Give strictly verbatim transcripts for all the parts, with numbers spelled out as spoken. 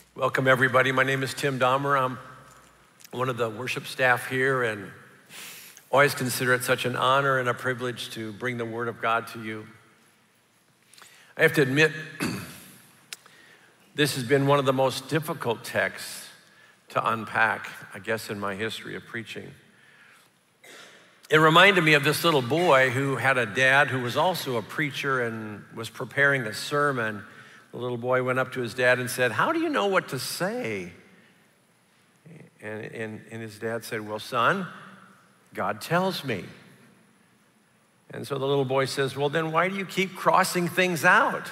Welcome, everybody. My name is Tim Dahmer. I'm one of the worship staff here, and always consider it such an honor and a privilege to bring the Word of God to you. I have to admit, this has been one of the most difficult texts to unpack, I guess, in my history of preaching. It reminded me of this little boy who had a dad who was also a preacher and was preparing a sermon. The little boy went up to his dad and said, "How do you know what to say?" And, and, and his dad said, "Well, son, God tells me." And so the little boy says, "Well, then why do you keep crossing things out?"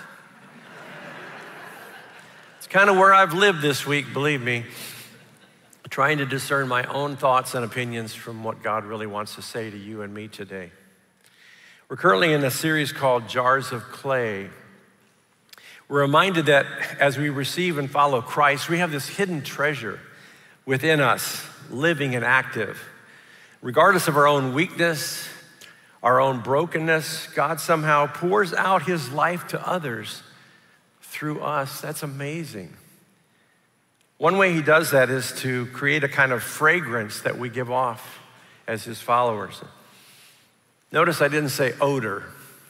It's kind of where I've lived this week, believe me, trying to discern my own thoughts and opinions from what God really wants to say to you and me today. We're currently in a series called Jars of Clay. We're reminded that as we receive and follow Christ, we have this hidden treasure within us, living and active. Regardless of our own weakness, our own brokenness, God somehow pours out his life to others through us. That's amazing. One way he does that is to create a kind of fragrance that we give off as his followers. Notice I didn't say odor.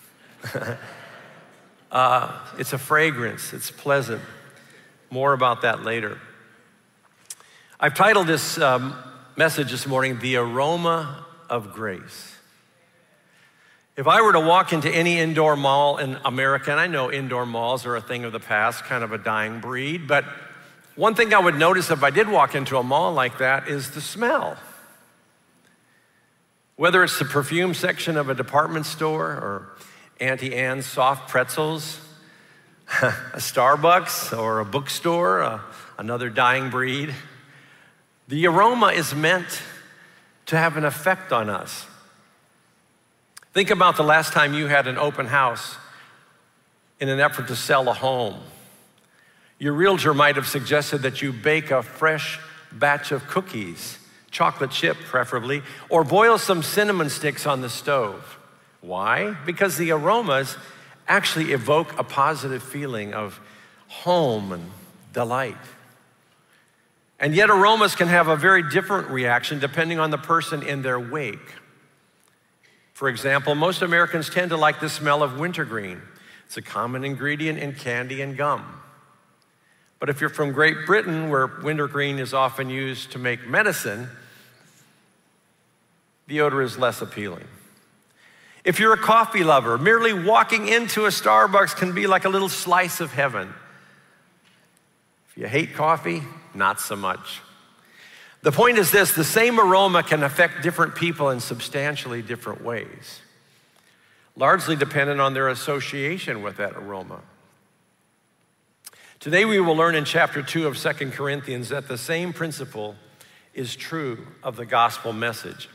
Uh, it's a fragrance, it's pleasant. More about that later. I've titled this um, message this morning, The Aroma of Grace. If I were to walk into any indoor mall in America, and I know indoor malls are a thing of the past, kind of a dying breed, but one thing I would notice if I did walk into a mall like that is the smell. Whether it's the perfume section of a department store or Auntie Anne's soft pretzels, a Starbucks or a bookstore, uh, another dying breed. The aroma is meant to have an effect on us. Think about the last time you had an open house in an effort to sell a home. Your realtor might have suggested that you bake a fresh batch of cookies, chocolate chip preferably, or boil some cinnamon sticks on the stove. Why? Because the aromas actually evoke a positive feeling of home and delight. And yet aromas can have a very different reaction depending on the person in their wake. For example, most Americans tend to like the smell of wintergreen. It's a common ingredient in candy and gum. But if you're from Great Britain, where wintergreen is often used to make medicine, the odor is less appealing. If you're a coffee lover, merely walking into a Starbucks can be like a little slice of heaven. If you hate coffee, not so much. The point is this: the same aroma can affect different people in substantially different ways, largely dependent on their association with that aroma. Today we will learn in chapter two of Second Corinthians that the same principle is true of the gospel message.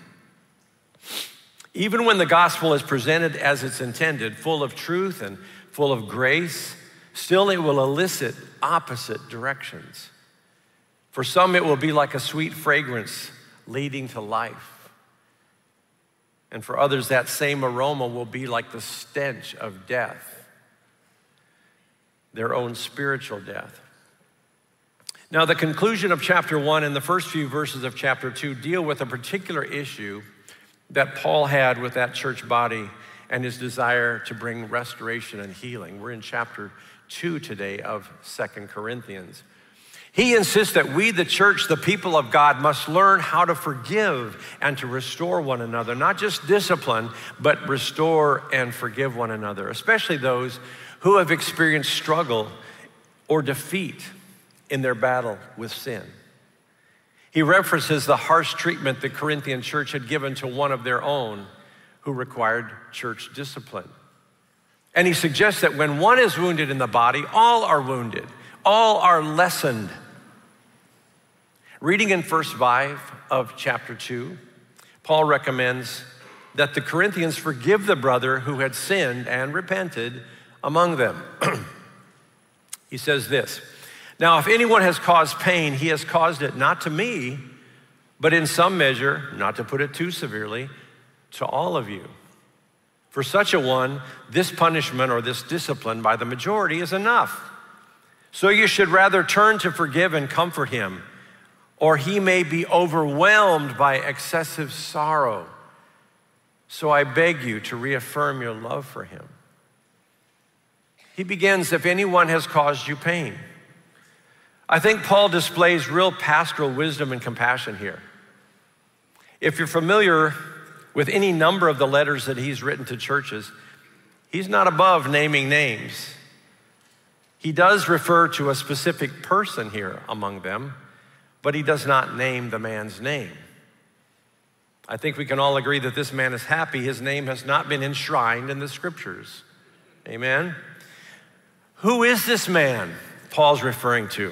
Even when the gospel is presented as it's intended, full of truth and full of grace, still it will elicit opposite directions. For some, it will be like a sweet fragrance leading to life. And for others, that same aroma will be like the stench of death, their own spiritual death. Now, the conclusion of chapter one and the first few verses of chapter two deal with a particular issue that Paul had with that church body and his desire to bring restoration and healing. We're in chapter two today of Second Corinthians. He insists that we, the church, the people of God, must learn how to forgive and to restore one another, not just discipline, but restore and forgive one another, especially those who have experienced struggle or defeat in their battle with sin. He references the harsh treatment the Corinthian church had given to one of their own who required church discipline. And he suggests that when one is wounded in the body, all are wounded, all are lessened. Reading in verse five of chapter two, Paul recommends that the Corinthians forgive the brother who had sinned and repented among them. He says this: "Now, if anyone has caused pain, he has caused it not to me, but in some measure, not to put it too severely, to all of you. For such a one, this punishment or this discipline by the majority is enough. So you should rather turn to forgive and comfort him, or he may be overwhelmed by excessive sorrow. So I beg you to reaffirm your love for him. He begins, if anyone has caused you pain. I think Paul displays real pastoral wisdom and compassion here. If you're familiar with any number of the letters that he's written to churches, he's not above naming names. He does refer to a specific person here among them, but he does not name the man's name. I think we can all agree that this man is happy his name has not been enshrined in the scriptures. Amen? Who is this man Paul's referring to?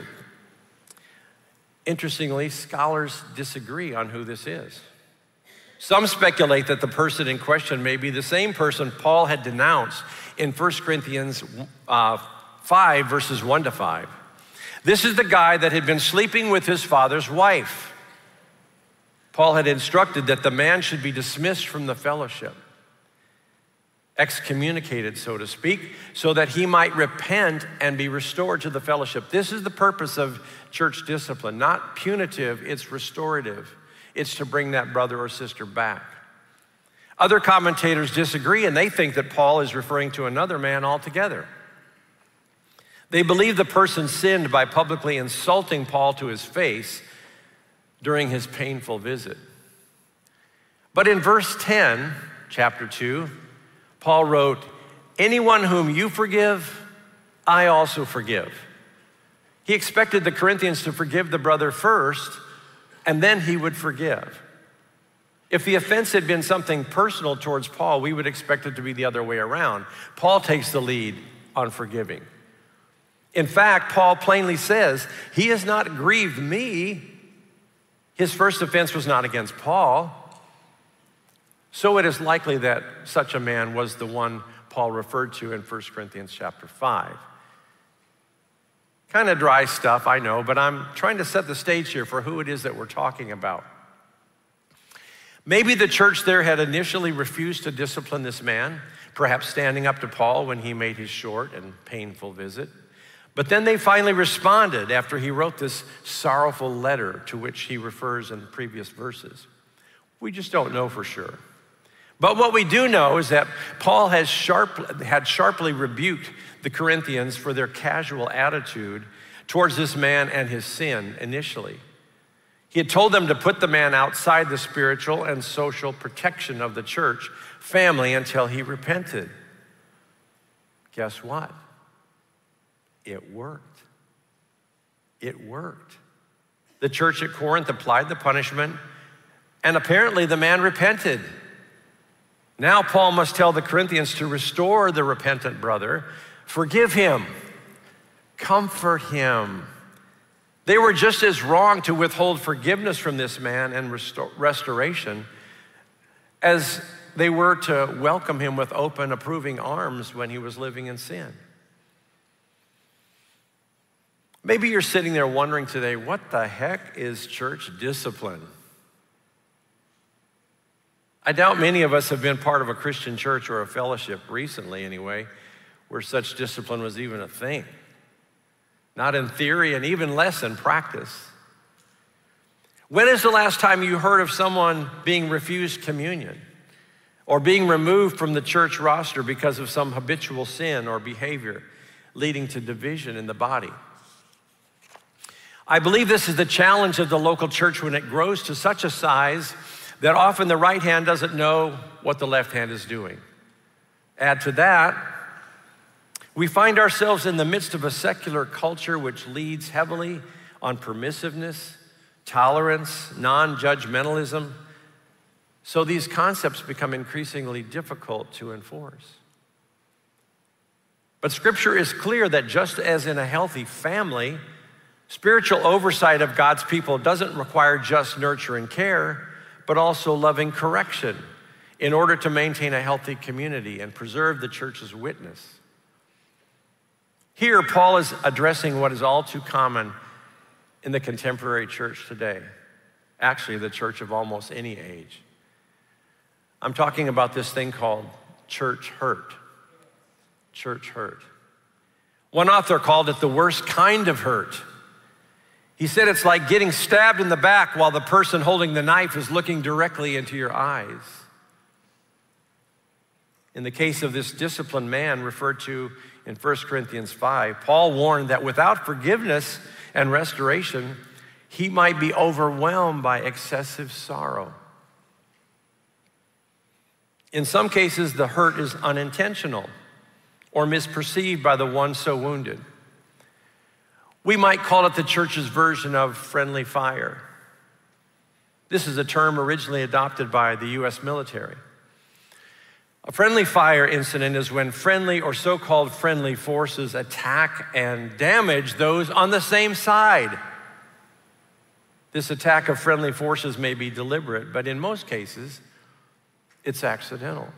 Interestingly, scholars disagree on who this is. Some speculate that the person in question may be the same person Paul had denounced in First Corinthians uh, five, verses one to five. This is the guy that had been sleeping with his father's wife. Paul had instructed that the man should be dismissed from the fellowship, excommunicated, so to speak, so that he might repent and be restored to the fellowship. This is the purpose of church discipline, not punitive, it's restorative. It's to bring that brother or sister back. Other commentators disagree, and they think that Paul is referring to another man altogether. They believe the person sinned by publicly insulting Paul to his face during his painful visit. But in verse ten, chapter two, Paul wrote, anyone whom you forgive, I also forgive. He expected the Corinthians to forgive the brother first, and then he would forgive. If the offense had been something personal towards Paul, we would expect it to be the other way around. Paul takes the lead on forgiving. In fact, Paul plainly says, he has not grieved me. His first offense was not against Paul. So it is likely that such a man was the one Paul referred to in First Corinthians chapter five. Kind of dry stuff, I know, but I'm trying to set the stage here for who it is that we're talking about. Maybe the church there had initially refused to discipline this man, perhaps standing up to Paul when he made his short and painful visit. But then they finally responded after he wrote this sorrowful letter to which he refers in the previous verses. We just don't know for sure. But what we do know is that Paul has sharp, had sharply rebuked the Corinthians for their casual attitude towards this man and his sin initially. He had told them to put the man outside the spiritual and social protection of the church family until he repented. Guess what? It worked. It worked. The church at Corinth applied the punishment, and apparently the man repented. Now Paul must tell the Corinthians to restore the repentant brother, forgive him, comfort him. They were just as wrong to withhold forgiveness from this man and restore, restoration as they were to welcome him with open, approving arms when he was living in sin. Maybe you're sitting there wondering today, what the heck is church discipline? I doubt many of us have been part of a Christian church or a fellowship recently anyway, where such discipline was even a thing. Not in theory and even less in practice. When is the last time you heard of someone being refused communion or being removed from the church roster because of some habitual sin or behavior leading to division in the body? I believe this is the challenge of the local church when it grows to such a size that often the right hand doesn't know what the left hand is doing. Add to that, we find ourselves in the midst of a secular culture which leads heavily on permissiveness, tolerance, non-judgmentalism. So these concepts become increasingly difficult to enforce. But Scripture is clear that just as in a healthy family, spiritual oversight of God's people doesn't require just nurture and care, but also loving correction in order to maintain a healthy community and preserve the church's witness. Here, Paul is addressing what is all too common in the contemporary church today, actually the church of almost any age. I'm talking about this thing called church hurt. Church hurt. One author called it the worst kind of hurt. He said it's like getting stabbed in the back while the person holding the knife is looking directly into your eyes. In the case of this disciplined man referred to in First Corinthians five, Paul warned that without forgiveness and restoration, he might be overwhelmed by excessive sorrow. In some cases, the hurt is unintentional or misperceived by the one so wounded. We might call it the church's version of friendly fire. This is a term originally adopted by the U S military. A friendly fire incident is when friendly or so-called friendly forces attack and damage those on the same side. This attack of friendly forces may be deliberate, but in most cases, it's accidental.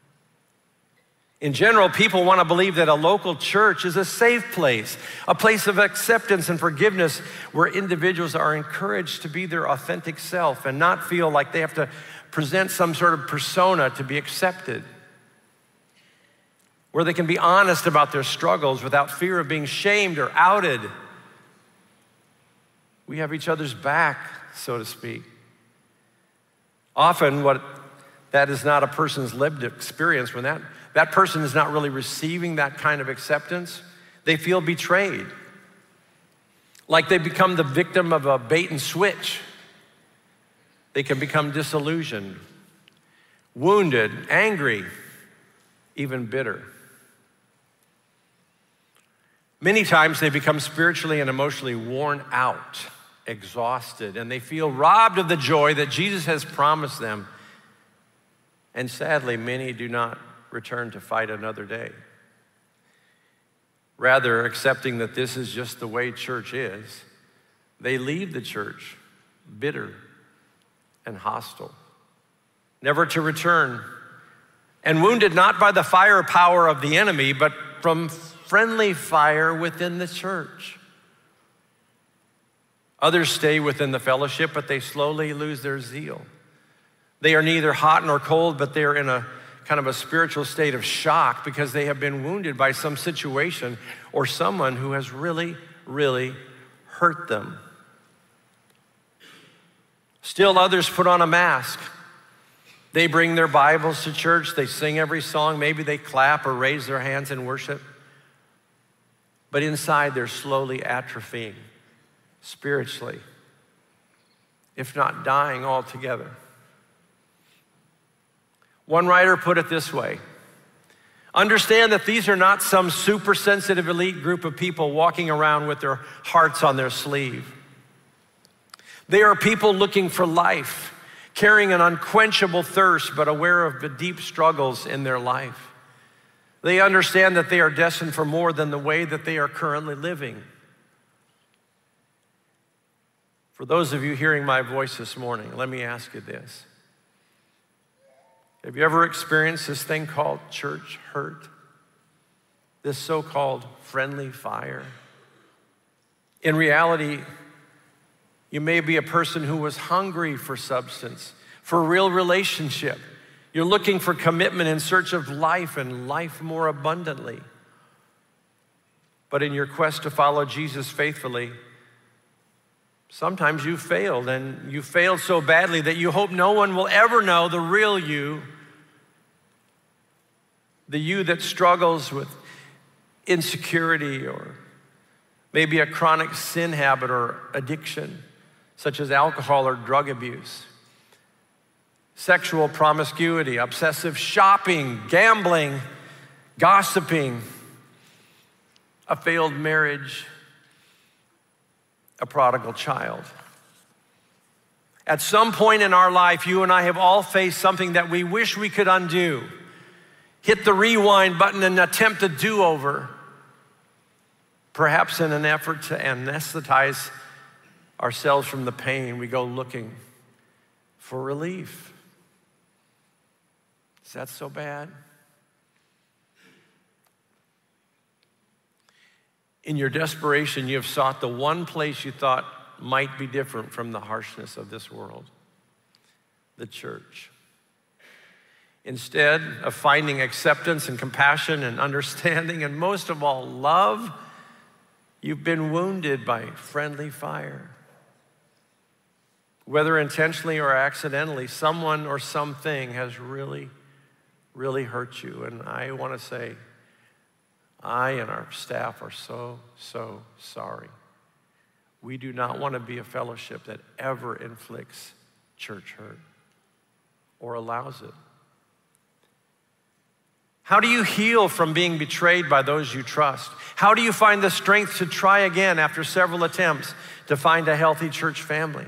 In general, people want to believe that a local church is a safe place, a place of acceptance and forgiveness where individuals are encouraged to be their authentic self and not feel like they have to present some sort of persona to be accepted, where they can be honest about their struggles without fear of being shamed or outed. We have each other's back, so to speak. Often, what that is not a person's lived experience. When that, that person is not really receiving that kind of acceptance, they feel betrayed, like they become the victim of a bait and switch. They can become disillusioned, wounded, angry, even bitter. Many times they become spiritually and emotionally worn out, exhausted, and they feel robbed of the joy that Jesus has promised them. And sadly, many do not return to fight another day. Rather, accepting that this is just the way church is, they leave the church bitter and hostile, never to return, and wounded not by the firepower of the enemy, but from friendly fire within the church. Others stay within the fellowship, but they slowly lose their zeal. They are neither hot nor cold, but they're in a kind of a spiritual state of shock because they have been wounded by some situation or someone who has really, really hurt them. Still others put on a mask. They bring their Bibles to church, they sing every song, maybe they clap or raise their hands in worship. But inside they're slowly atrophying spiritually, if not dying altogether. One writer put it this way: understand that these are not some super sensitive elite group of people walking around with their hearts on their sleeve. They are people looking for life, carrying an unquenchable thirst, but aware of the deep struggles in their life. They understand that they are destined for more than the way that they are currently living. For those of you hearing my voice this morning, let me ask you this. Have you ever experienced this thing called church hurt? This so-called friendly fire? In reality, you may be a person who was hungry for substance, for a real relationship. You're looking for commitment in search of life and life more abundantly. But in your quest to follow Jesus faithfully, sometimes you failed, and you failed so badly that you hope no one will ever know the real you, the you that struggles with insecurity or maybe a chronic sin habit or addiction, such as alcohol or drug abuse, sexual promiscuity, obsessive shopping, gambling, gossiping, a failed marriage, a prodigal child. At some point in our life, you and I have all faced something that we wish we could undo. Hit the rewind button and attempt a do-over, perhaps in an effort to anesthetize ourselves from the pain. We go looking for relief. Is that so bad? In your desperation, you have sought the one place you thought might be different from the harshness of this world, the church. Instead of finding acceptance and compassion and understanding, and most of all, love, you've been wounded by friendly fire. Whether intentionally or accidentally, someone or something has really, really hurt you. And I want to say, I and our staff are so, so sorry. We do not want to be a fellowship that ever inflicts church hurt or allows it. How do you heal from being betrayed by those you trust? How do you find the strength to try again after several attempts to find a healthy church family?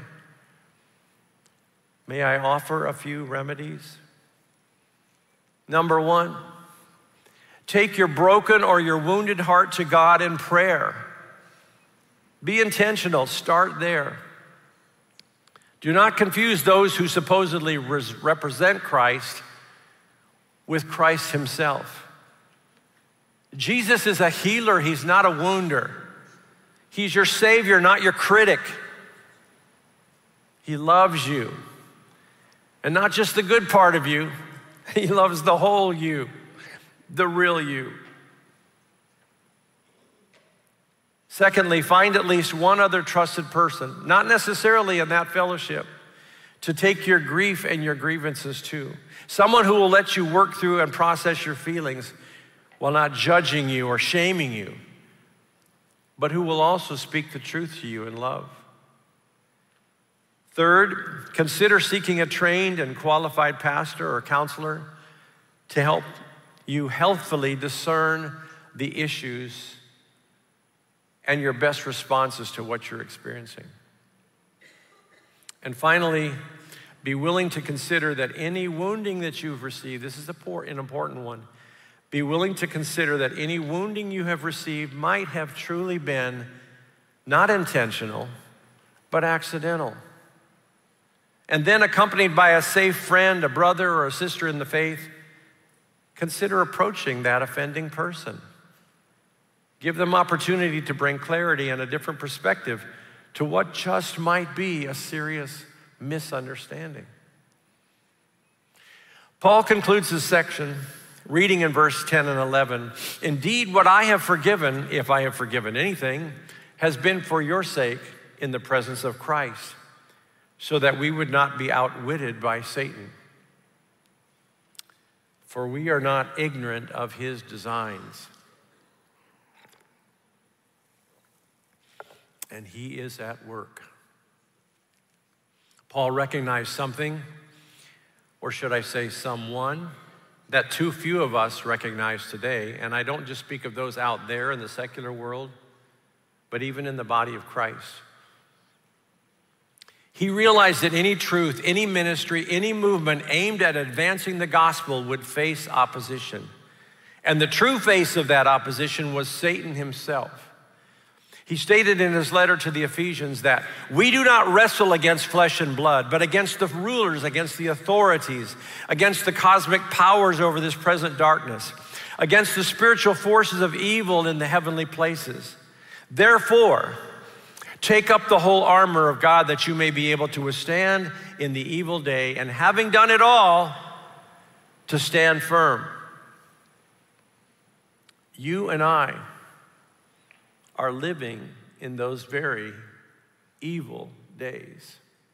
May I offer a few remedies? Number one, take your broken or your wounded heart to God in prayer. Be intentional, start there. Do not confuse those who supposedly res- represent Christ with Christ himself. Jesus is a healer, he's not a wounder. He's your Savior, not your critic. He loves you. And not just the good part of you, he loves the whole you, the real you. Secondly, find at least one other trusted person, not necessarily in that fellowship, to take your grief and your grievances to. Someone who will let you work through and process your feelings while not judging you or shaming you, but who will also speak the truth to you in love. Third, consider seeking a trained and qualified pastor or counselor to help you healthfully discern the issues and your best responses to what you're experiencing. And finally, be willing to consider that any wounding that you've received, this is an important one, be willing to consider that any wounding you have received might have truly been not intentional, but accidental. And then, accompanied by a safe friend, a brother or a sister in the faith, consider approaching that offending person. Give them opportunity to bring clarity and a different perspective to what just might be a serious misunderstanding. Paul concludes his section reading in verse ten and eleven, "Indeed, what I have forgiven, if I have forgiven anything, has been for your sake in the presence of Christ, so that we would not be outwitted by Satan. For we are not ignorant of his designs. And he is at work." Paul recognized something, or should I say someone, that too few of us recognize today. And I don't just speak of those out there in the secular world, but even in the body of Christ. He realized that any truth, any ministry, any movement aimed at advancing the gospel would face opposition. And the true face of that opposition was Satan himself. He stated in his letter to the Ephesians that we do not wrestle against flesh and blood, but against the rulers, against the authorities, against the cosmic powers over this present darkness, against the spiritual forces of evil in the heavenly places. Therefore, take up the whole armor of God that you may be able to withstand in the evil day, and having done it all, to stand firm. You and I are living in those very evil days.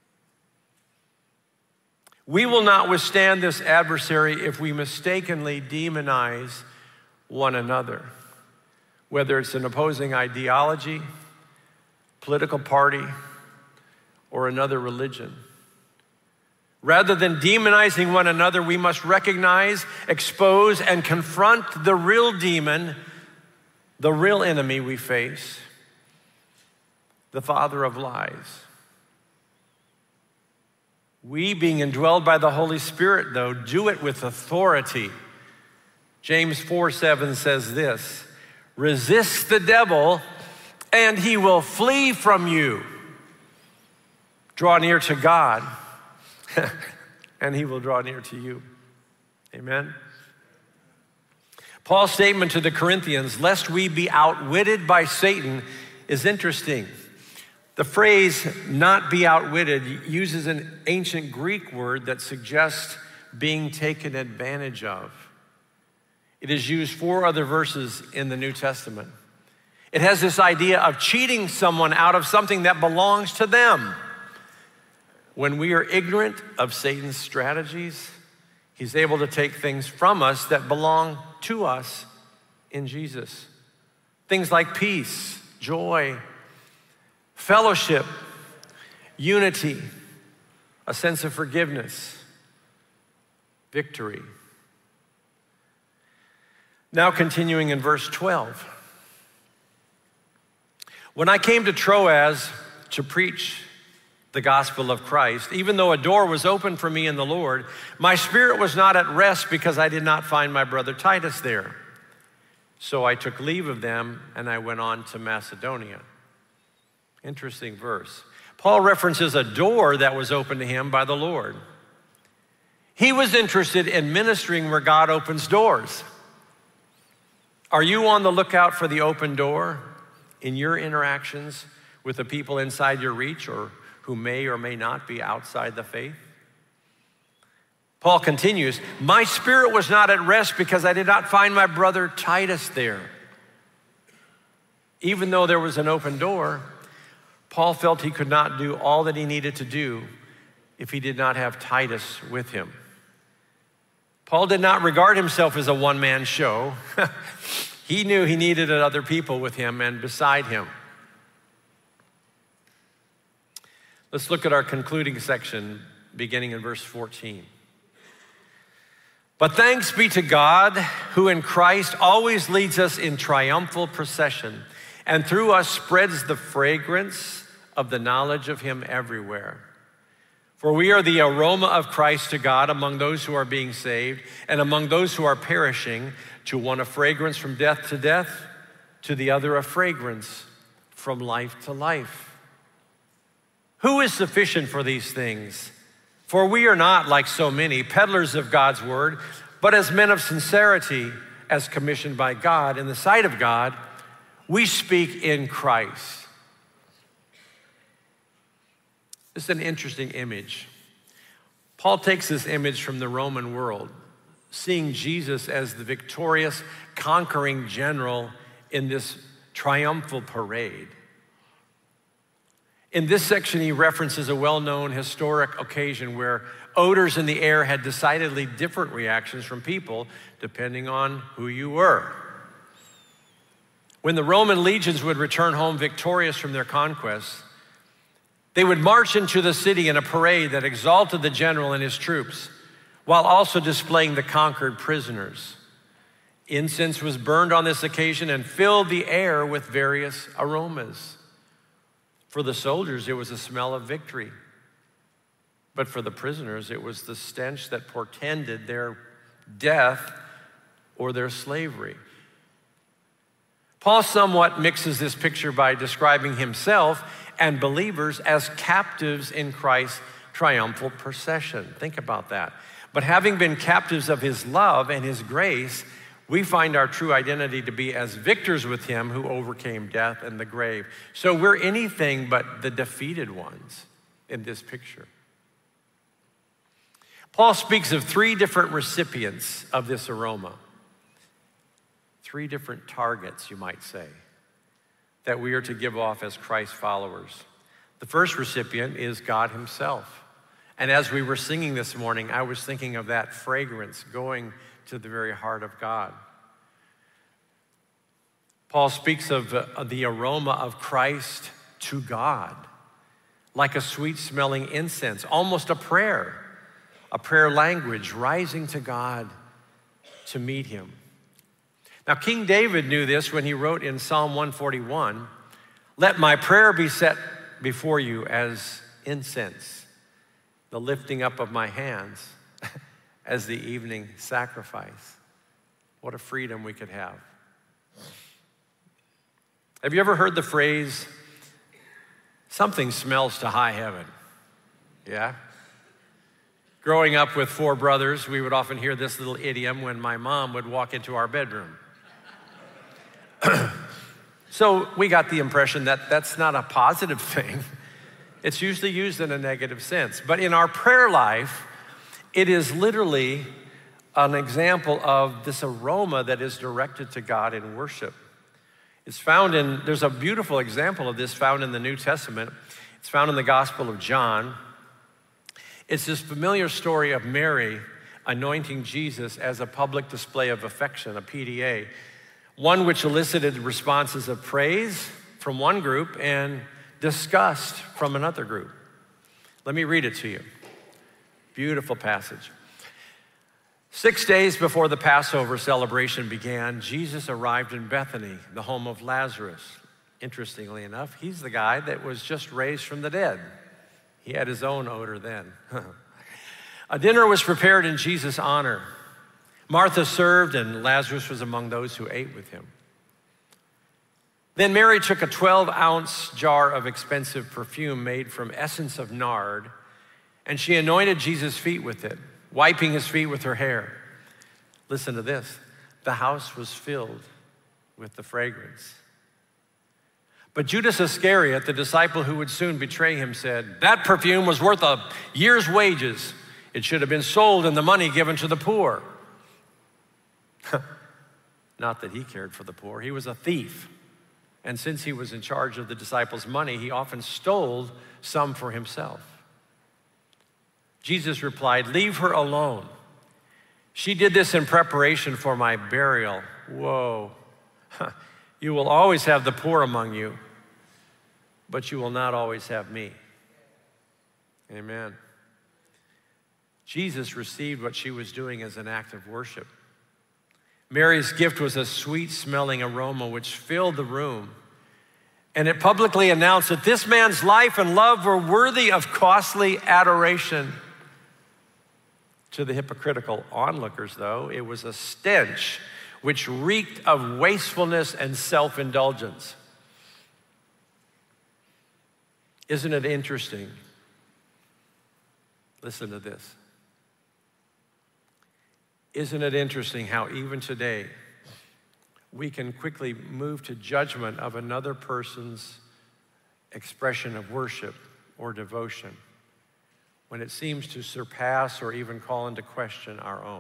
We will not withstand this adversary if we mistakenly demonize one another, whether it's an opposing ideology, political party, or another religion. Rather than demonizing one another, we must recognize, expose, and confront the real demon, the real enemy we face, the father of lies. We, being indwelled by the Holy Spirit, though, do it with authority. James four seven says this, "Resist the devil, and he will flee from you. Draw near to God, and he will draw near to you." Amen. Paul's statement to the Corinthians, "Lest we be outwitted by Satan," is interesting. The phrase "not be outwitted" uses an ancient Greek word that suggests being taken advantage of. It is used four other verses in the New Testament. It has this idea of cheating someone out of something that belongs to them. When we are ignorant of Satan's strategies, he's able to take things from us that belong to us in Jesus. Things like peace, joy, fellowship, unity, a sense of forgiveness, victory. Now continuing in verse twelve. When I came to Troas to preach the gospel of Christ, even though a door was open for me in the Lord, my spirit was not at rest because I did not find my brother Titus there. So I took leave of them and I went on to Macedonia. Interesting verse. Paul references a door that was opened to him by the Lord. He was interested in ministering where God opens doors. Are you on the lookout for the open door in your interactions with the people inside your reach or who may or may not be outside the faith? Paul continues, my spirit was not at rest because I did not find my brother Titus there. Even though there was an open door, Paul felt he could not do all that he needed to do if he did not have Titus with him. Paul did not regard himself as a one-man show. He knew he needed other people with him and beside him. Let's look at our concluding section beginning in verse fourteen. But thanks be to God who in Christ always leads us in triumphal procession and through us spreads the fragrance of the knowledge of him everywhere. For we are the aroma of Christ to God among those who are being saved and among those who are perishing, to one a fragrance from death to death, to the other a fragrance from life to life. Who is sufficient for these things? For we are not, like so many, peddlers of God's word, but as men of sincerity, as commissioned by God in the sight of God, we speak in Christ. This is an interesting image. Paul takes this image from the Roman world, seeing Jesus as the victorious, conquering general in this triumphal parade. In this section, he references a well-known historic occasion where odors in the air had decidedly different reactions from people depending on who you were. When the Roman legions would return home victorious from their conquests, they would march into the city in a parade that exalted the general and his troops, while also displaying the conquered prisoners. Incense was burned on this occasion and filled the air with various aromas. For the soldiers, it was a smell of victory. But for the prisoners, it was the stench that portended their death or their slavery. Paul somewhat mixes this picture by describing himself and believers as captives in Christ's triumphal procession. Think about that. But having been captives of his love and his grace, we find our true identity to be as victors with him who overcame death and the grave. So we're anything but the defeated ones in this picture. Paul speaks of three different recipients of this aroma. Three different targets, you might say, that we are to give off as Christ followers. The first recipient is God himself. And as we were singing this morning, I was thinking of that fragrance going to the very heart of God. Paul speaks of, uh, of the aroma of Christ to God, like a sweet-smelling incense, almost a prayer, a prayer language rising to God to meet him. Now, King David knew this when he wrote in Psalm one forty-one, "Let my prayer be set before you as incense, the lifting up of my hands as the evening sacrifice." What a freedom we could have. Have you ever heard the phrase, "Something smells to high heaven"? Yeah? Growing up with four brothers, we would often hear this little idiom when my mom would walk into our bedroom. So we got the impression that that's not a positive thing. It's usually used in a negative sense. But in our prayer life, It is literally an example of this aroma that is directed to God in worship. It's found in, there's a beautiful example of this found in the New Testament. It's found in the Gospel of John. It's this familiar story of Mary anointing Jesus as a public display of affection, a P D A, one which elicited responses of praise from one group and disgust from another group. Let me read it to you. Beautiful passage. Six days before the Passover celebration began, Jesus arrived in Bethany, the home of Lazarus. Interestingly enough, he's the guy that was just raised from the dead. He had his own odor then. A dinner was prepared in Jesus' honor. Martha served, and Lazarus was among those who ate with him. Then Mary took a twelve-ounce jar of expensive perfume made from essence of nard, and she anointed Jesus' feet with it, wiping his feet with her hair. Listen to this. The house was filled with the fragrance. But Judas Iscariot, the disciple who would soon betray him, said, "That perfume was worth a year's wages. It should have been sold and the money given to the poor." Not that he cared for the poor. He was a thief. And since he was in charge of the disciples' money, he often stole some for himself. Jesus replied, "Leave her alone. She did this in preparation for my burial." Whoa. You will always have the poor among you, but you will not always have me. Amen. Jesus received what she was doing as an act of worship. Mary's gift was a sweet-smelling aroma which filled the room, and it publicly announced that this man's life and love were worthy of costly adoration. To the hypocritical onlookers, though, it was a stench which reeked of wastefulness and self-indulgence. Isn't it interesting? Listen to this. Isn't it interesting how even today we can quickly move to judgment of another person's expression of worship or devotion when it seems to surpass or even call into question our own?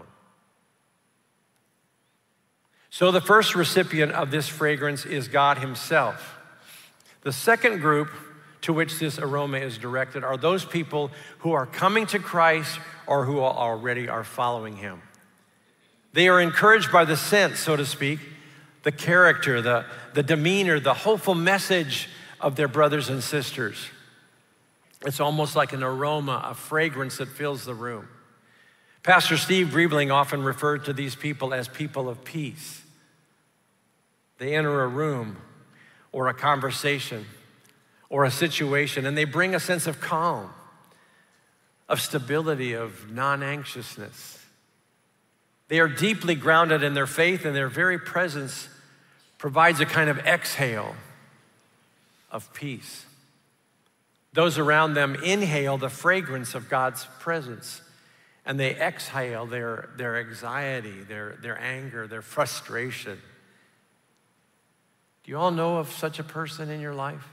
So the first recipient of this fragrance is God himself. The second group to which this aroma is directed are those people who are coming to Christ or who already are following him. They are encouraged by the scent, so to speak, the character, the, the demeanor, the hopeful message of their brothers and sisters. It's almost like an aroma, a fragrance that fills the room. Pastor Steve Griebling often referred to these people as people of peace. They enter a room or a conversation or a situation, and they bring a sense of calm, of stability, of non-anxiousness. They are deeply grounded in their faith, and their very presence provides a kind of exhale of peace. Those around them inhale the fragrance of God's presence, and they exhale their, their anxiety, their, their anger, their frustration. Do you all know of such a person in your life?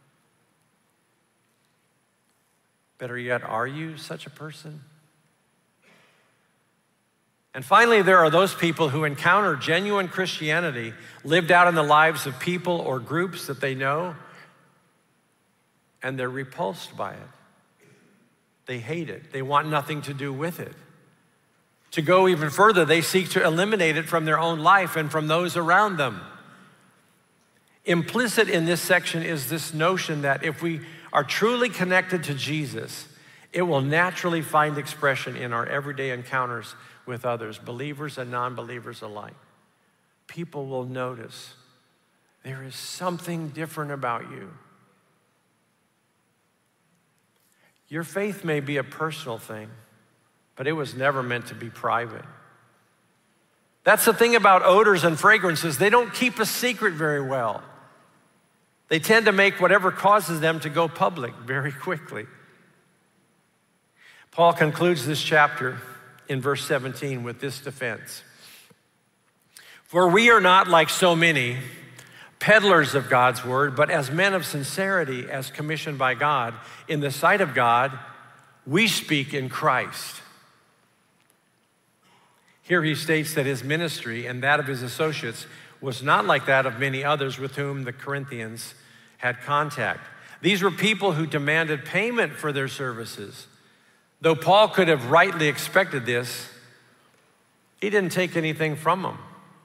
Better yet, are you such a person? And finally, there are those people who encounter genuine Christianity lived out in the lives of people or groups that they know, and they're repulsed by it. They hate it. They want nothing to do with it. To go even further, they seek to eliminate it from their own life and from those around them. Implicit in this section is this notion that if we are truly connected to Jesus, it will naturally find expression in our everyday encounters with others, believers and non-believers alike. People will notice there is something different about you. Your faith may be a personal thing, but it was never meant to be private. That's the thing about odors and fragrances. They don't keep a secret very well. They tend to make whatever causes them to go public very quickly. Paul concludes this chapter in verse seventeen with this defense. "For we are not like so many peddlers of God's word, but as men of sincerity, as commissioned by God, in the sight of God, we speak in Christ." Here he states that his ministry and that of his associates was not like that of many others with whom the Corinthians had contact. These were people who demanded payment for their services. Though Paul could have rightly expected this, he didn't take anything from them.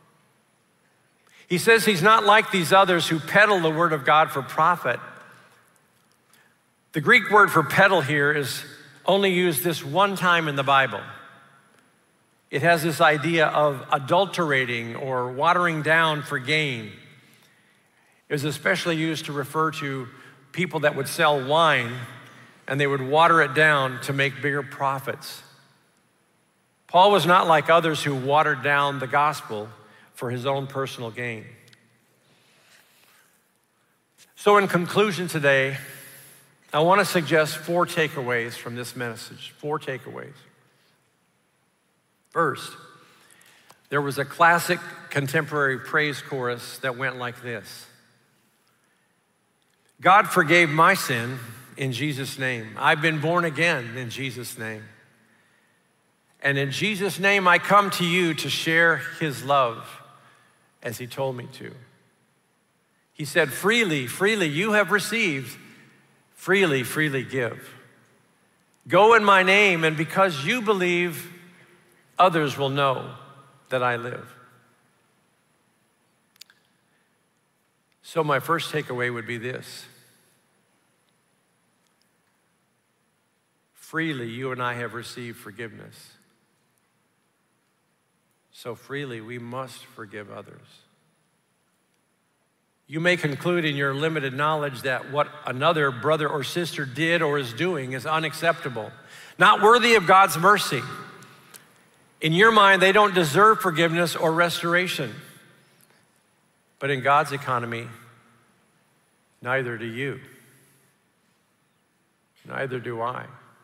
He says he's not like these others who peddle the word of God for profit. The Greek word for peddle here is only used this one time in the Bible. It has this idea of adulterating or watering down for gain. It was especially used to refer to people that would sell wine and they would water it down to make bigger profits. Paul was not like others who watered down the gospel for his own personal gain. So in conclusion today, I want to suggest four takeaways from this message, four takeaways. First, there was a classic contemporary praise chorus that went like this. God forgave my sin in Jesus' name. I've been born again in Jesus' name. And in Jesus' name, I come to you to share his love as he told me to. He said, freely, freely you have received, freely, freely give. Go in my name, and because you believe, others will know that I live. So my first takeaway would be this. Freely, you and I have received forgiveness. So freely, we must forgive others. You may conclude in your limited knowledge that what another brother or sister did or is doing is unacceptable, not worthy of God's mercy. In your mind, they don't deserve forgiveness or restoration. But in God's economy, neither do you. Neither do I.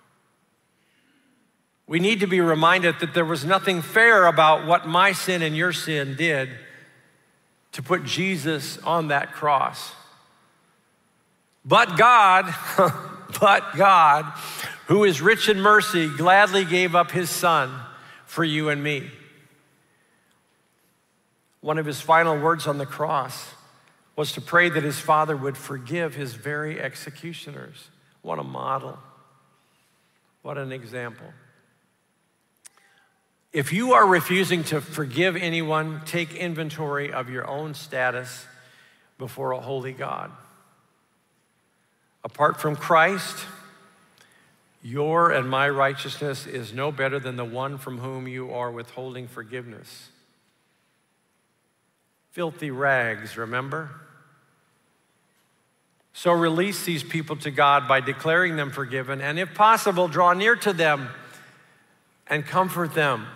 We need to be reminded that there was nothing fair about what my sin and your sin did to put Jesus on that cross. But God, but God, who is rich in mercy, gladly gave up his son for you and me. One of his final words on the cross was to pray that his Father would forgive his very executioners. What a model. What an example. If you are refusing to forgive anyone, take inventory of your own status before a holy God. Apart from Christ, your and my righteousness is no better than the one from whom you are withholding forgiveness. Filthy rags, remember? So release these people to God by declaring them forgiven, and if possible, draw near to them and comfort them.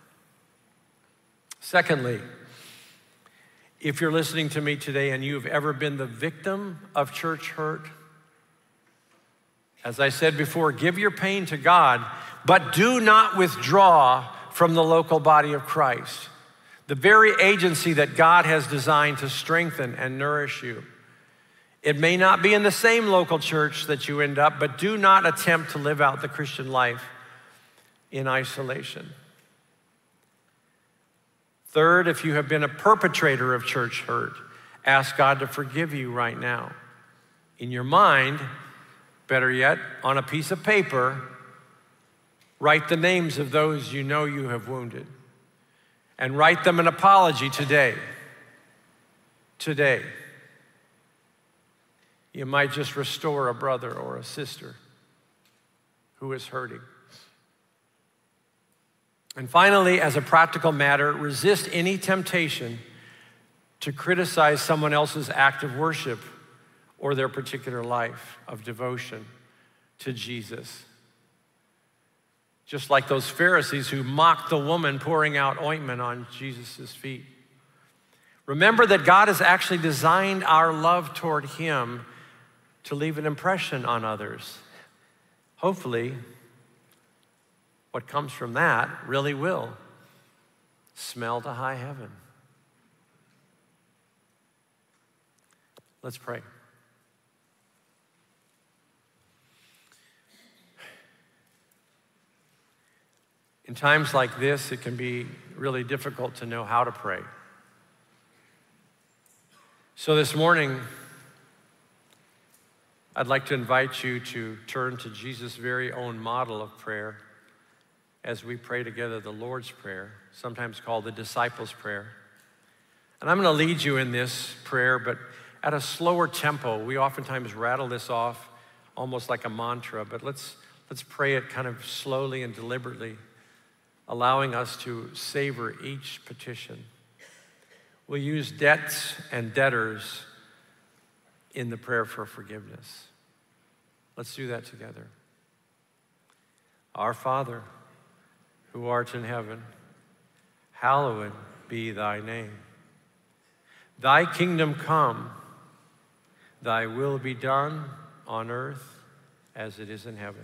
Secondly, if you're listening to me today and you've ever been the victim of church hurt, as I said before, give your pain to God, but do not withdraw from the local body of Christ, the very agency that God has designed to strengthen and nourish you. It may not be in the same local church that you end up, but do not attempt to live out the Christian life in isolation. Third, if you have been a perpetrator of church hurt, ask God to forgive you right now. In your mind, better yet, on a piece of paper, write the names of those you know you have wounded and write them an apology today. Today. You might just restore a brother or a sister who is hurting. And finally, as a practical matter, resist any temptation to criticize someone else's act of worship or their particular life of devotion to Jesus. Just like those Pharisees who mocked the woman pouring out ointment on Jesus' feet. Remember that God has actually designed our love toward him to leave an impression on others. Hopefully, what comes from that really will smell to high heaven. Let's pray. In times like this, it can be really difficult to know how to pray. So this morning, I'd like to invite you to turn to Jesus' very own model of prayer as we pray together the Lord's Prayer, sometimes called the Disciples' Prayer. And I'm going to lead you in this prayer, but at a slower tempo. We oftentimes rattle this off almost like a mantra, but let's, let's pray it kind of slowly and deliberately, allowing us to savor each petition. We'll use debts and debtors in the prayer for forgiveness. Let's do that together. Our Father, who art in heaven, hallowed be thy name. Thy kingdom come, thy will be done on earth as it is in heaven.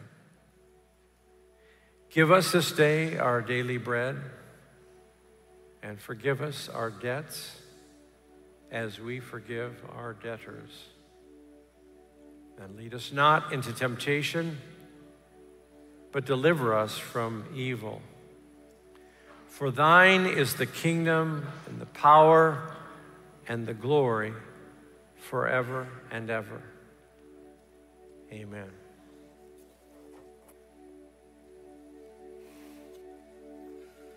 Give us this day our daily bread, and forgive us our debts as we forgive our debtors. And lead us not into temptation, but deliver us from evil. For thine is the kingdom and the power and the glory forever and ever. Amen.